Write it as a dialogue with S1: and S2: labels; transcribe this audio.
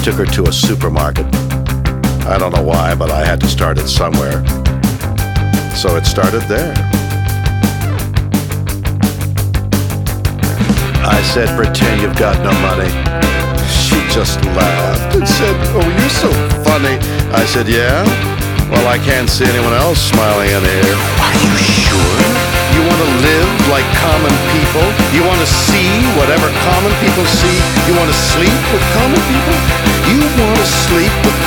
S1: took her to a supermarket. I don't know why, but I had to start it somewhere. So it started there. I said, pretend you've got no money. She just laughed and said, oh, you're so funny. I said, yeah? Well, I can't see anyone else smiling in here. Are you sure? You want to live like common people? You want to see whatever common people see? You want to sleep with common people? You want to sleep with